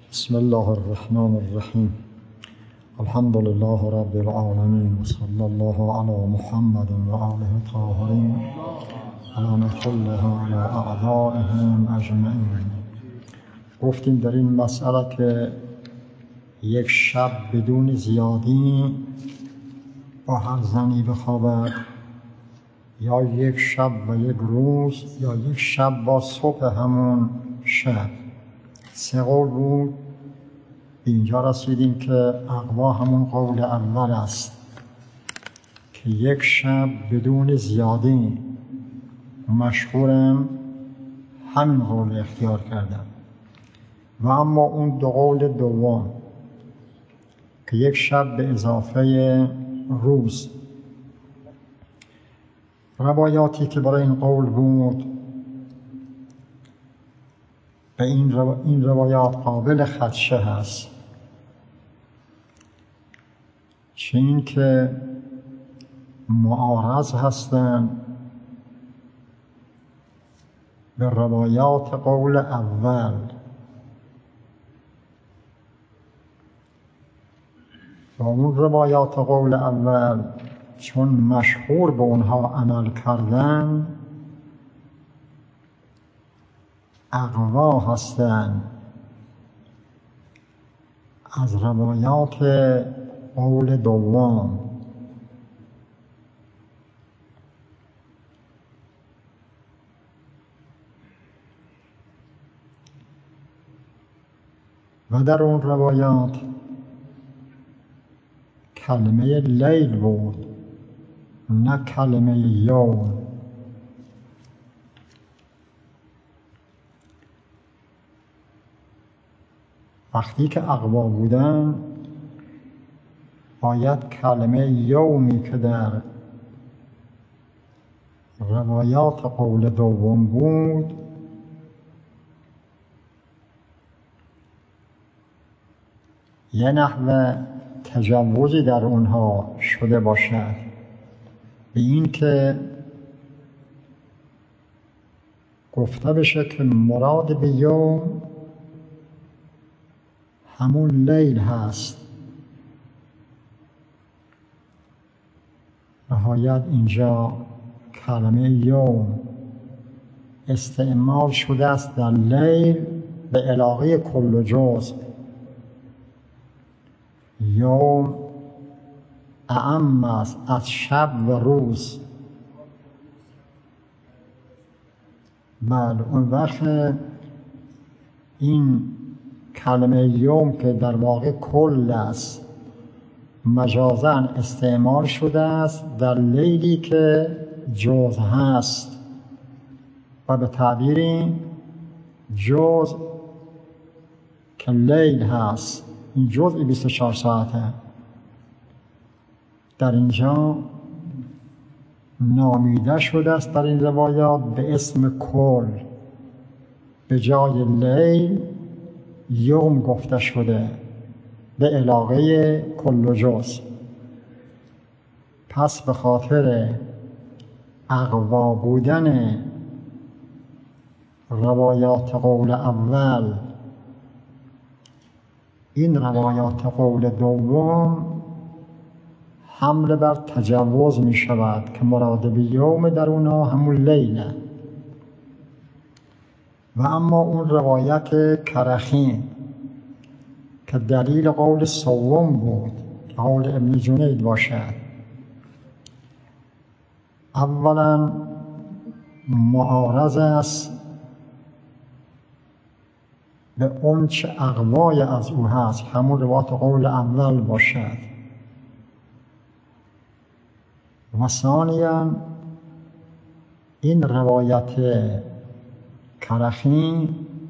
بسم الله الرحمن الرحیم. الحمد لله رب العالمین و صلی الله علی محمد و آله الطاهرین لعنة الله علی اعدائهم اجمعین. گفتیم در این مسئله که یک شب بدون زیادی با هر زنی بخوابد، یا یک شب و یک روز، یا یک شب با صبح همون شب. 3 قول بود. به اینجا رسیدیم که اقوا همون قول اول است که یک شب بدون زیادی. مشهورم همین قول اختیار کردم. و اما اون 2 قول دوم که یک شب به اضافه روز. روایاتی که برای این قول بود، به این روایات قابل خدشه هست، چه این که معارض هستند به روایات قول اول. و اون روایات قول اول چون مشهور به اونها عمل کردن، اقوا هستند از روایات قول دوم. و در اون روایات کلمه لیل بود، نه کلمه یوم. وقتی که اقوا بودن، باید کلمه یومی که در روایات قول دوم بود یه نحو تجوزی در اونها شده باشد، به این که گفته بشه که مراد به یوم همون لیل هست. نهایت اینجا کلمه یوم استعمال شده است در لیل به علاقه کل جزء. یوم اعم است از شب و روز. بله، اون وقت این کلمه یوم که در واقع کل است، مجازاً استعمال شده است در لیلی که جزء هست. و به تعبیر جزء که لیل هست، این جزء 24 ساعته، در اینجا نامیده شده است در این روایات به اسم کل. به جای لیل یوم گفته شده به علاقه کل جزء. پس به خاطر اقوا بودن روایات قول اول، این روایات قول دوم حمل بر تجوز می شود که مراد به یوم در اونها همون لیله. و اما اون روایت کرخی که دلیل قول سوم بود، قول ابن جنید باشد، اولا معارض است به اون چه اقوای از او هست، همون روایت قول اول باشد. و ثانیا این روایت کرخی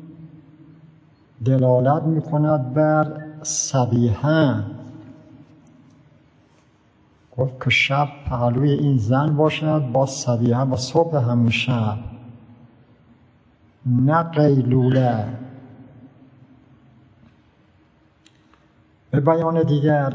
دلالت می کند بر صبیحه. گفت که شب پهلوی این زن باشد با صبیحه و صبح همون شب، نه قیلوله. به بیان دیگر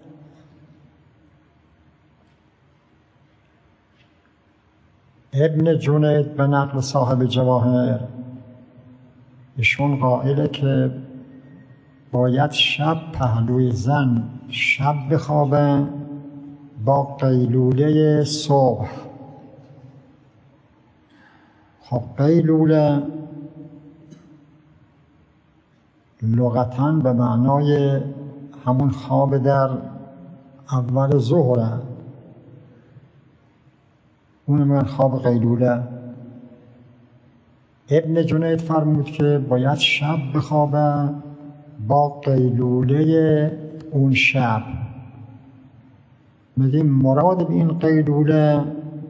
ابن جنید به نقل صاحب جواهر ایشون قائله که باید شب پهلوی زن شب بخوابه با قیلوله صبح. خب قیلوله لغتاً به معنای همون خواب در اول ظهره، اون میگن خواب قیلوله. ابن جنید فرمود که باید شب بخوابه با قیلوله اون شب. میگیم مراد به این قیلوله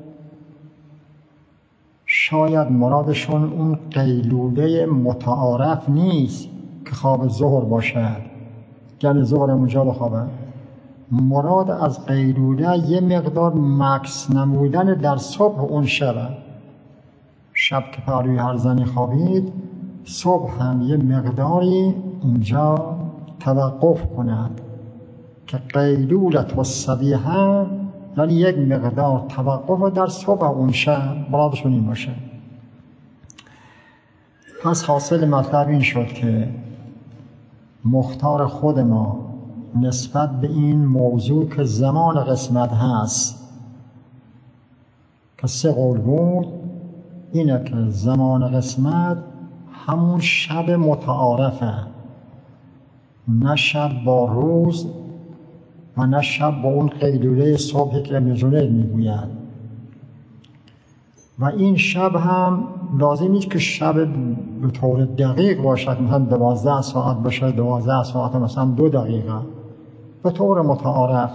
شاید مرادشون اون قیلوله متعارف نیست که خواب ظهر باشد، یعنی ظهر اونجا بخوابه. مراد از قیلوله یه مقدار مکث نمودن در صبح اون شبه. شب که پهلوی هر زنی خوابید، صبح هم یه مقداری اینجا توقف کند که قیلولت و صبیحه، یعنی یک مقدار توقف در صبح اون شب. مرادشون این باشه. پس حاصل مطلب این شد که مختار خود ما نسبت به این موضوع که زمان قسمت هست که 3 قول بود، اینه که زمان قسمت همون شب متعارفه، نه شب با روز و نه شب با اون قیلوله صبحی که ابن جنید میگوید. و این شب هم لازم نیست که شب به طور دقیق باشد، مثلا 12 ساعت باشه، 12 ساعت مثلا 2 دقیقه، به طور متعارف.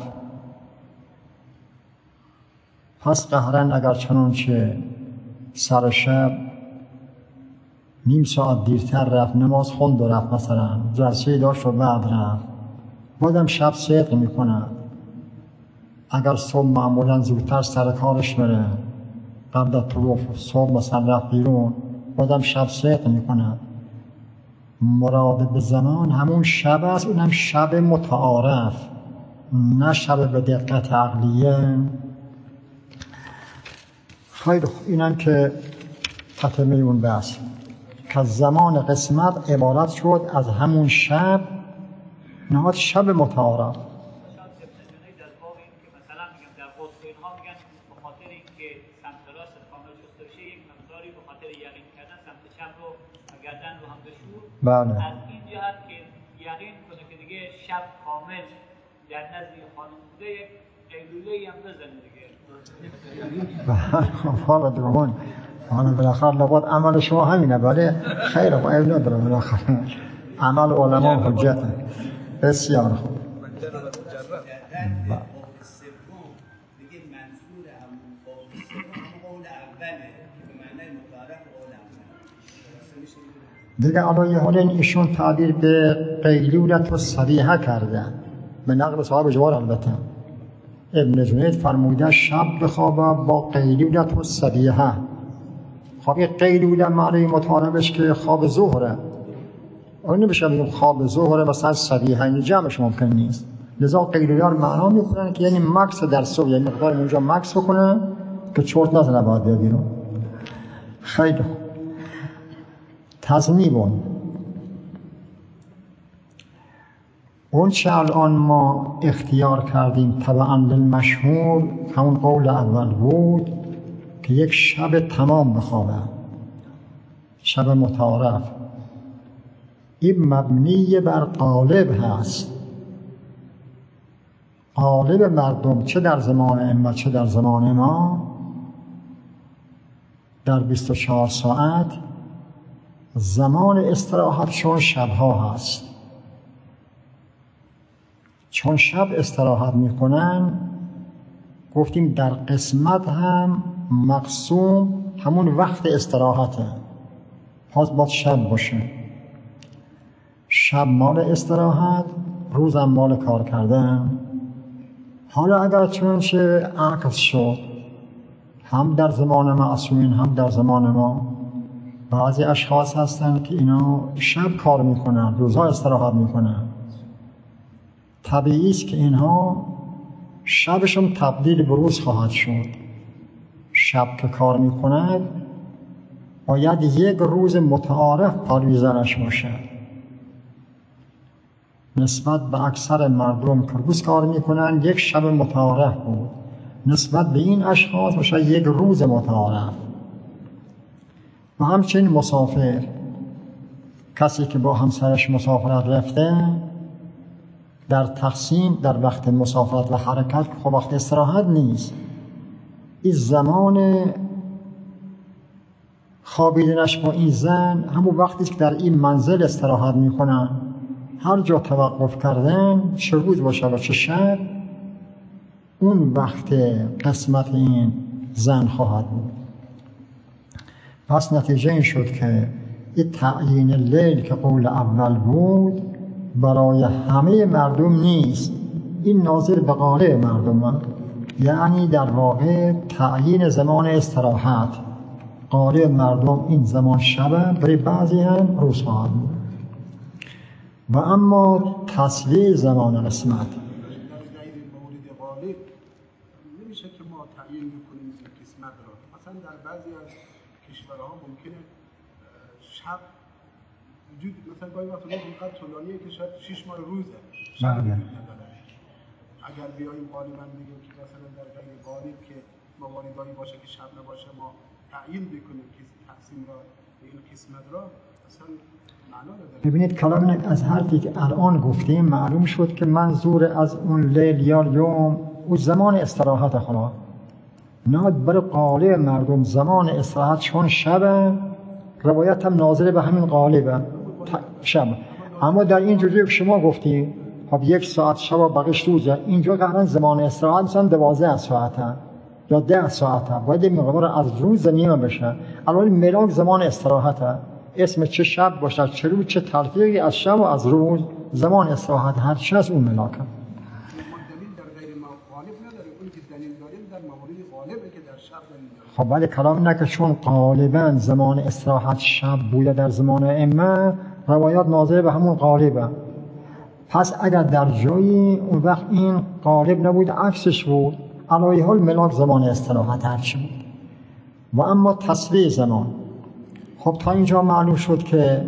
پس قهرن اگر چنانچه سر شب نیم ساعت دیرتر رفت، نماز خوند و رفت، مثلا جلسه داشت و بعد رفت، بازم شب صدق میکنه. اگر صبح معمولا زودتر سر کارش بره، قبل طلوع صبح مثلا رفت بیرون، بازم شب صدق میکنه. مراد به زمان همون شب است، اونم شب متعارف، نه شب به دقت عقلیه. خیلی اینم که تتمه اون بحث که زمان قسمت عبارت شد از همون شب، نهاد شب متعارف. بله. از این جهت که یقین کنه که دیگه شب کامل در نزد خانم بوده، یک قیلوله‌ای هم بزنه دیگه. حالا درمان حالا بالاخره لابد عمل شما همینه، ولی خیره با عیب نداره، بالاخره عمل علما حجته. بسیار خوب. دیگه الان حالا ایشون تعبیر به قیلولت و صبیحه کرده، به نقل صاحب جوار. البته ابن جنید فرموده شب بخوابه با قیلولت و صبیحه. خب این قیلوله معنی متعارفش که خواب ظهره، اون نمیشه بگیم خواب ظهره مثلا صبیحه، این جمعش ممکن نیست. لذا قیلوله رو معنا میکنن که یعنی مکث در صبح، یعنی مقدار اونجا مکث بکنه که چرت نزنه بعد بیاد بیرون. خیلی خوب. تذنیبون اون چه الان ما اختیار کردیم تبعاً للمشهور، همون قول اول بود که یک شب تمام بخوابه، شب متعارف. این مبنی بر غالب هست، غالب مردم چه در زمان امه چه در زمان ما در 24 ساعت زمان استراحتشون شبها هست. چون شب استراحت میکنن، گفتیم در قسمت هم مقسوم همون وقت استراحته، پس باید شب باشه. شب مال استراحت، روز هم مال کار کردن. حالا اگر چنانچه عکس شد، هم در زمان معصومین هم در زمان ما بعضی اشخاص هستن که اینا شب کار میکنن، روزها استراحت میکنن. طبیعی است که اینها شبشون تبدیل به روز خواهد شد. شب که کار میکند باید یک روز متعارف پاروی زنش باشه. نسبت به اکثر مردم که روز کار میکنن یک شب متعارف بود، نسبت به این اشخاص میشه یک روز متعارف. و همچنین مسافر، کسی که با همسرش مسافرت رفته در تقسیم در وقت مسافرت و حرکت، خب وقت استراحت نیست، این زمان خوابیدنش با این زن همون وقتی که در این منزل استراحت میکنن، هر جا توقف کردن چه روز باشه و چه شب، اون وقت قسمت این زن خواهد بود. پس نتیجه این شد که این تعیین لیل که قول اول بود برای همه مردم نیست، این ناظر به غالب مردم، یعنی در واقع تعیین زمان استراحت، غالب مردم این زمان شبه، برای بعضی هم روز خواهد بود. و اما تصویه زمان قسمت در غیر مورد غالب نمیشه که ما تعیین بکنیم این قسمت را. مثلا در بعضی از کشورها ممکنه شب وجود، مثلا گاهی وقتا روز اینقدر طولانیه که شاید 6 ماه روزه شب نداره. اگر بیاییم غالبا بگیم که مثلا در غیر غالب که مواردی باشه که شب نباشه، ما تعیین بکنیم که تقسیم را به این قسمت را، اصلا معنا نداره. ببینید کلام از حرفی که الان گفتیم معلوم شد که منظور از اون لیل یا یوم اون زمان استراحت خلا، نه برای غالب مردم زمان استراحت چون شبه، روایت هم ناظر به همین غالبه شب. اما در این جزئی که شما گفتیم خب 1 ساعت شب و بقیش روزه، اینجا قرار زمان استراحت مثلا 12 ساعته یا 10 ساعته، باید این مقدار از روز نیمه بشه. الان ملاک زمان استراحته، اسم چه شب باشه چه روز، چه تلفیقی از شب و از روز، زمان استراحت هر چه از اون ملاکه. دلیل در غیر غالب نداره، اون که دلیل داریم در موارد غالبه که در شب دلیل داریم. خب ولی کلام نه که چون غالبا زمان استراحت شب بوده در زمان ائمه، روایات ناظر به همون غالبه. پس اگر در جایی اون وقت این غالب نبود عکسش بود، علایه حال ملاک زمان استراحت هر چی بود. و اما تصویه زمان، خب تا اینجا معلوم شد که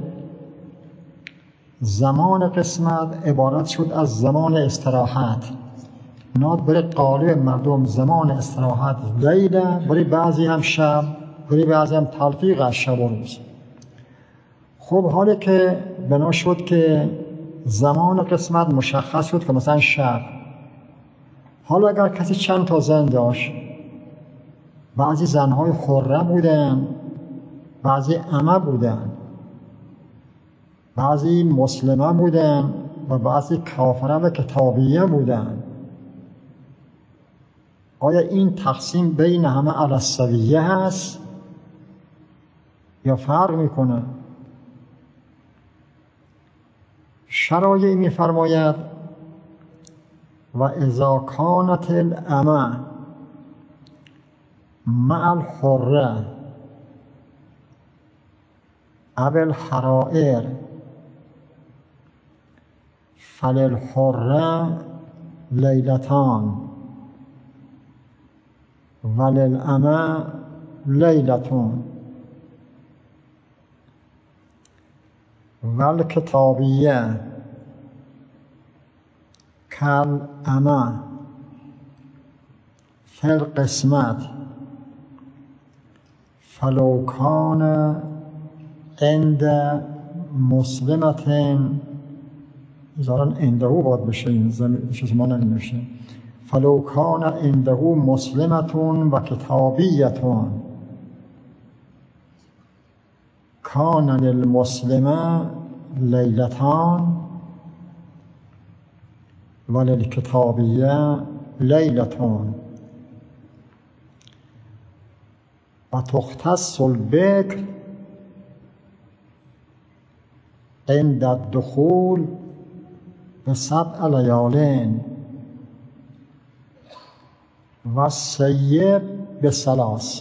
زمان قسمت عبارت شد از زمان استراحت، ناد برای غالب مردم زمان استراحت لیله، برای بعضی هم شب، برای بعضی هم تلفیق از شب و روز. خب حالی که بنا شد که زمان قسمت مشخص شد که مثلا شب، حالا اگر کسی چند تا زن داشت، بعضی زنهای حره بودن، بعضی امه بودن، بعضی مسلمه بودن و بعضی کافره و کتابیه بودن، آیا این تقسیم بین همه علی السویه هست یا فرق میکنه؟ شرایع میفرماید و اذا کانت الامه مع الحره او الحرائر فللحره لیلتان وللامه لیلتون والکتابیه کالامه فی القسمت فلو کان عند مسلمة ظاهراً عنده باید بشه، این چیز ما نمیشه، فلو کان عنده مسلمة و کتابیة کان للمسلمه لیلتان و للکتابیه لیلتون و تختص البکر عند الدخول ب7 لیال و السیب ب3.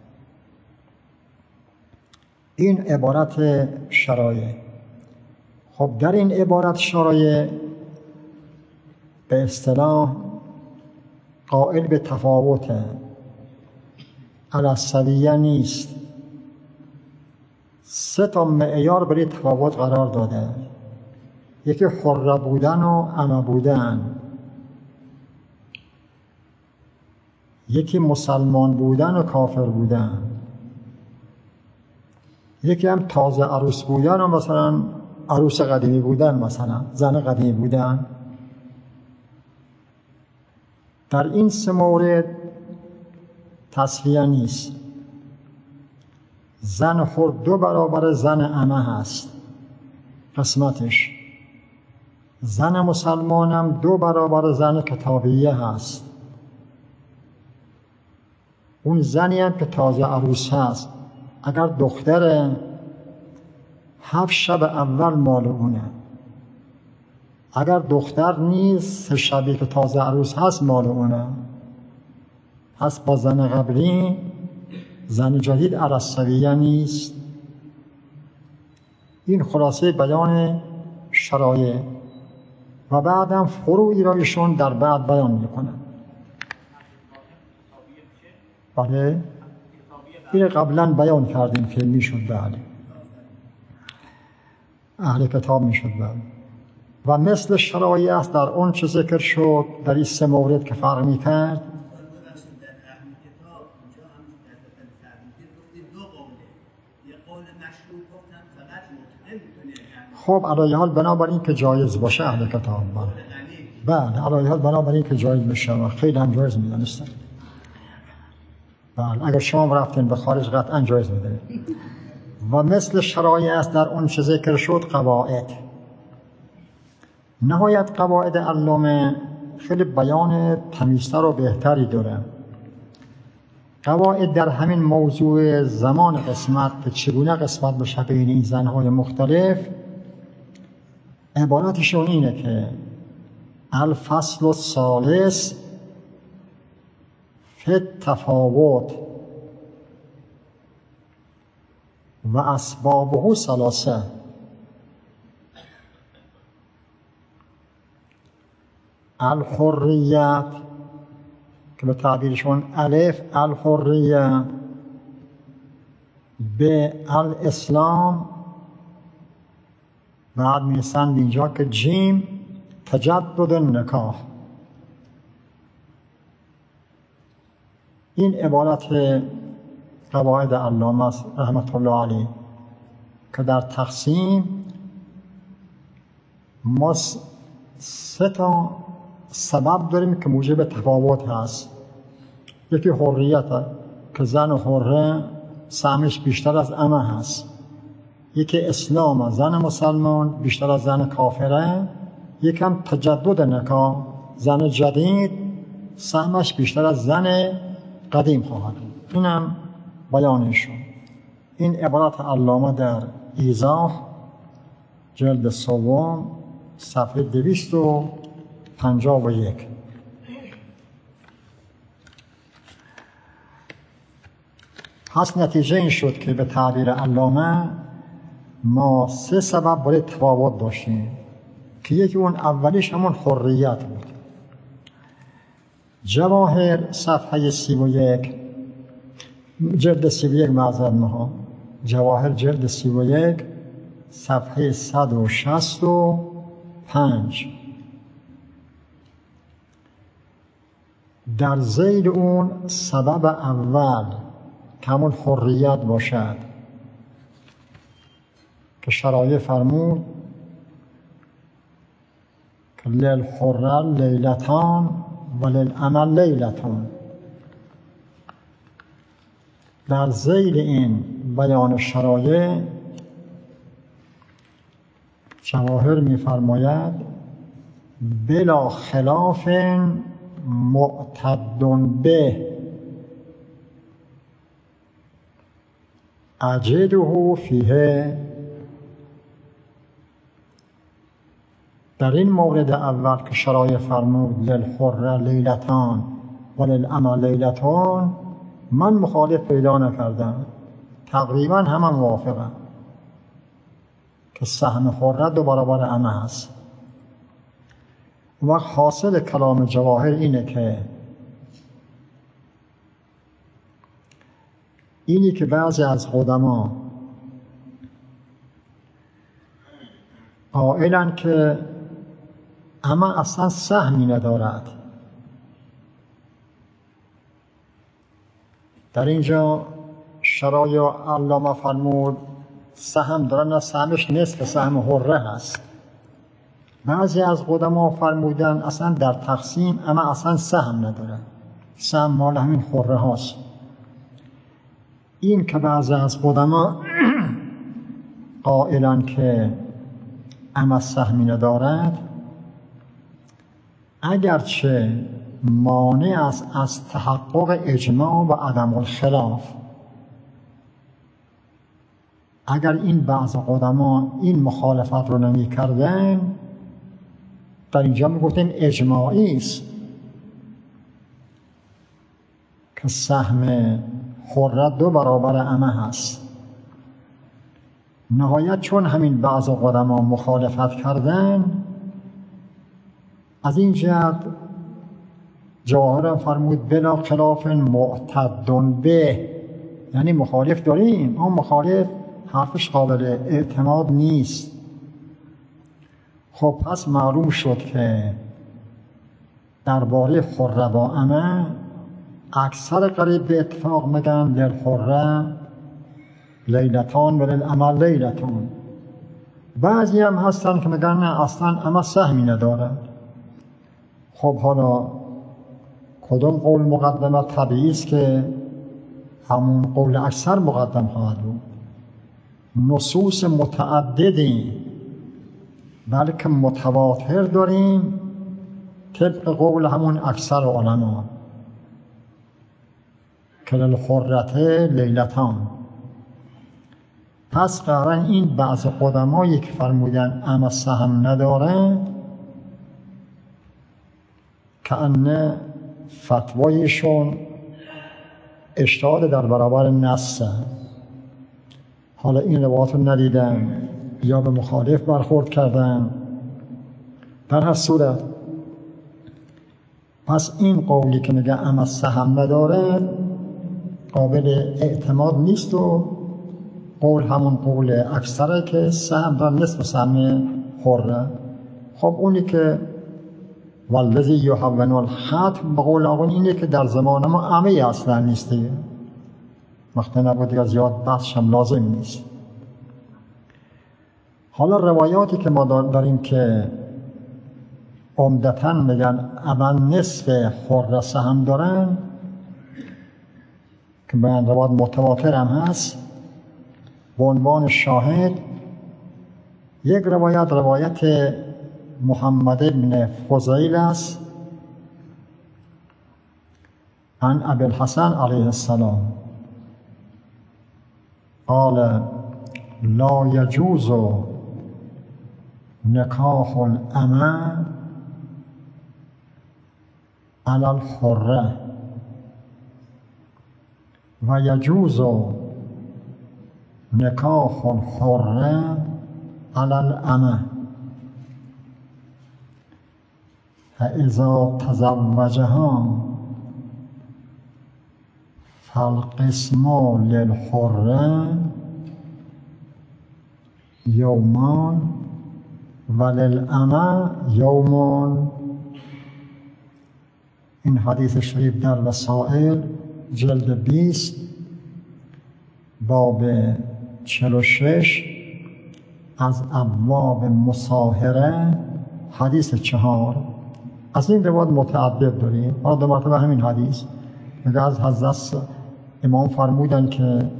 این عبارت شرایع. خب در این عبارت شرایع به اصطلاح قائل به تفاوته، علی السویه نیست. 3 معیار برای تفاوت قرار داده. یکی حره بودن و امه بودن، یکی مسلمان بودن و کافر بودن، یکی هم تازه عروس بودن و مثلا عروس قدیمی بودن، مثلا زن قدیمی بودن. در این سه مورد تسویه نیست. زن حر 2 برابر زن امه هست قسمتش. زن مسلمانم 2 برابر زن کتابیه هست. اون زنی هم که تازه عروس هست اگر دختره 7 شب اول مال اونه، اگر دختر نیست 3 شبی که تازه عروس هست مال اونه. پس با زن قبلی زن جدید عرصویه نیست. این خلاصه بیان شرایع و بعدم فروعی را ایشون در بعد بیان میکنن. بله این قبلا بیان کردیم که میشد بله اهل کتاب میشد بله. و مثل شرایع است در اون چه ذکر شد در این 3 مورد که فرق میکرد. خب علی حال بنابراین که جایز باشه اهل کتاب بله علی حال بنابراین که جایز بشه خیلی هم جایز میدونستن. بله اگر شما رفتین به خارج قطعا جایز میدونید. و مثل شرایع است در اون چه ذکر شد قواعد. نهایت قواعد علامه خیلی بیان تمیزتر و بهتری داره. قواعد در همین موضوع زمان قسمت که چگونه قسمت بشه بین این زنهای مختلف عبارتشون اینه که الفصل الثالث فی التفاوت و اسبابه 3. الحریت که به تعبیرشون الف الحریه، به الاسلام، بعد میرسند اینجا که جیم تجدد نکاح. این عبارت قواعد علامه است رحمت الله علیه که در تقسیم ما 3 سبب داریم که موجب تفاوت هست. یکی حریت که زن حره سهمش بیشتر از امه هست. یکی اسلام زن مسلمان بیشتر از زن کافره. یکم تجدد نکاح زن جدید سهمش بیشتر از زن قدیم خواهد. اینم بیانشون. این عبارت علامه در ایضاح جلد 3 صفحه 251. پس نتیجه این شد که به تعبیر علامه ما 3 سبب برای تفاوت داشتیم که یکی اون اولیش همون حریت بود. جواهر صفحه 31 جلد 31 معذرت میخوام. جواهر جلد 31 صفحه 165 در ذیل اون سبب اول که همون حریت باشد که شرایع فرمود که للحره لیلتان و للعمل لیلتان. در ذیل این بیان شرایع جواهر می‌فرماید بلا خلاف معتد به اجده فیه. در این مورد اول که شرایع فرمود للحره لیلتان و للعمل لیلتان من مخالف پیدا نکردم، تقریبا همه موافقم که سهم حره 2 برابر عمه هست. و حاصل کلام جواهر اینه که بعضی از قدما قائلن که اما اصلا سهمی ندارد. در اینجا شرایع علامه فرمود سهم دارن، سهمش نصف سهم حره هست. بعضی از قدما فرمودن اصلا در تقسیم اما اصلا سهم نداره، سهم مال همین حره هاست. این که بعضی از قدما قائلن که اما سهمی ندارد، اگرچه مانع است از تحقق اجماع و عدم الخلاف. اگر این بعض قدما این مخالفت رو نمی کردن، در اینجا می گفتیم اجماعی است که سهم حره 2 برابر امه هست. نهایت چون همین بعض قدما مخالفت کردن، از این جهت جواهر فرمود بلا خلاف معتد به، یعنی مخالف داریم، اما مخالف حرفش قابل اعتماد نیست. خب پس معلوم شد که درباره حره با امه اکثر قریب به اتفاق میگن للحره لیلتان و للامه لیلتان. بعضی هم هستن که میگن نه اصلا امه سهمی نداره. خب حالا کدوم قول مقدمه؟ طبیعی است که همون قول اکثر مقدم خواهد بود. نصوص متعددی بلکه متواتر داریم طبق قول همون اکثر علما که للحرة لیلتان. پس قرن این بعض قدمایی که فرمودن اما سهم نداره که انه فتوایشون اجتهاد در برابر نص. حالا این روایات رو ندیدن یا به مخالف برخورد کردن. در هر صورت پس این قولی که میگه اما سهم نداره قابل اعتماد نیست و قول همون قول اکثره که سهم داره نصف سهم حره. خب اونی که والذی یهون الختم به قول آقون اینه که در زمان ما امه اصلا نیسته، وقتی نبود دیگه زیاد بحثش هم لازم نیست. حالا روایاتی که ما داریم که عمدتاً میگن اول نصف حره سهم دارن که به روایات متواتر هم هست، به عنوان شاهد یک روایت محمد بن فضیل است عن ابی الحسن علیه السلام قال لا يجوز نکاح الامه علی الحره و یجوز نکاح الحره علی الامه فاذا تزوجها فالقسم للحره یومان و للامه یومان. این حدیث شریف در وسائل جلد 20 باب 46 از ابواب مصاهره حدیث 4. از این روایت متعدد داریم. حالا 2 مرتبه همین حدیث میگه از حضرت امام فرمودن که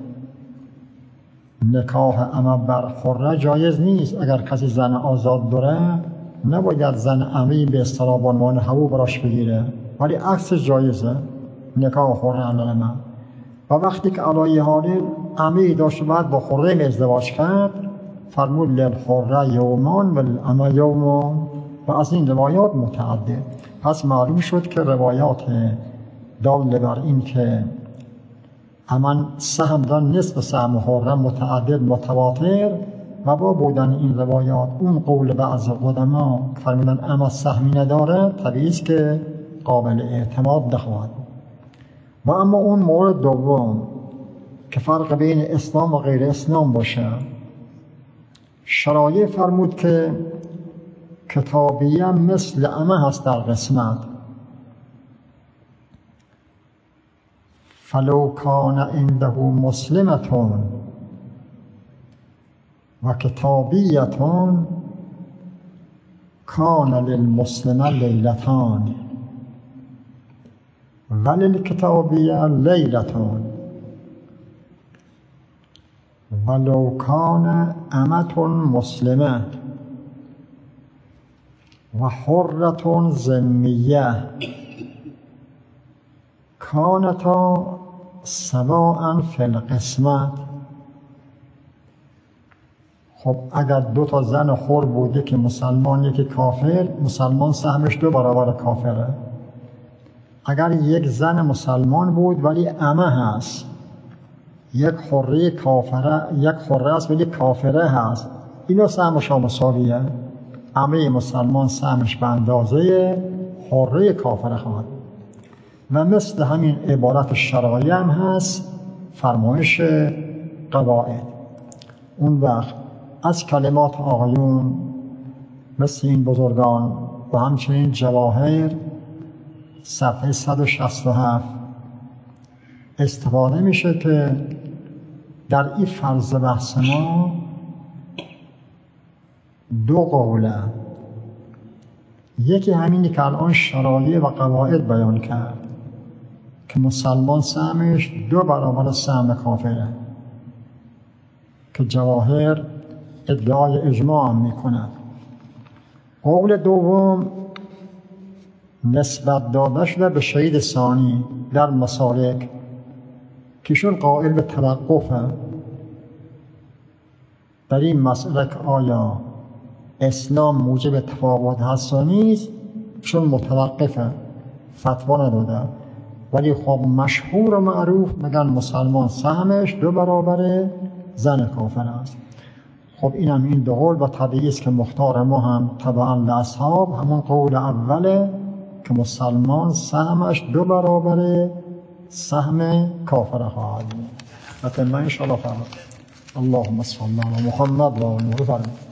نکاح امه بر حره جایز نیست. اگر کسی زن آزاد داره نباید زن امی به اصطلاح عنوان هوو براش بگیره، ولی عکسش جایزه، نکاح حره علی الامه. و وقتی که علی حال امی داشت بعد با حره ازدواج کرد فرمود للحره یومان و للامه یومان. و از این روایات متعدد. پس معلوم شد که روایات دال بر این که اما سهم دارن نصف سهم حره متعدد متواتر و با بودن این روایات اون قول بعض قدما فرمودن اما سهمی نداره طبیعی است که قابل اعتماد نخواهد. و اما اون مورد دوم که فرق بین اسلام و غیر اسلام باشه، شرایع فرمود که کتابیه مثل امه هست در قسمت. فلو کان عنده مسلمتون و کتابیتون کان للمسلمه لیلتان وللکتابیه لیلتون ولو کان امة مسلمه و حرة ذمیه کانتا سواء فی القسمت. خب اگر 2 زن حر بوده که مسلمان یکی کافر، مسلمان سهمش 2 برابر کافره. اگر یک زن مسلمان بود ولی امه هست، یک حره کافره، یک حره است ولی کافره هست، اینو سهمش مساویه. امه مسلمان سهمش به اندازه حره کافره خواهد. و مثل همین عبارت شرایع هم هست فرمایش قواعد. اون وقت از کلمات آقایون مثل این بزرگان و همچنین جواهر صفحه 167 استفاده میشه که در این فرض بحث ما 2 قوله. یکی همینی که الان شرایع و قواعد بیان کرد که مسلمان سهمش 2 برابر سهم کافره، که جواهر ادعای اجماع هم میکند. قول دوم نسبت داده شده به شهید ثانی در مسالک که شون قائل به توقفه در این مسئله که آیا اسلام موجب تفاوت هست و نیست، چون متوقفه، فتوا نداده. ولی خب مشهور و معروف میگن مسلمان سهمش 2 برابر زن کافر است. خب اینم این 2 قول و طبیعی است که مختار ما هم تبعا لاصحاب همون قول اوله که مسلمان سهمش 2 برابر سهم کافر خواهد بود. مثلا ما انشاءالله فرمود اللهم صل علی محمد و آله و سلم.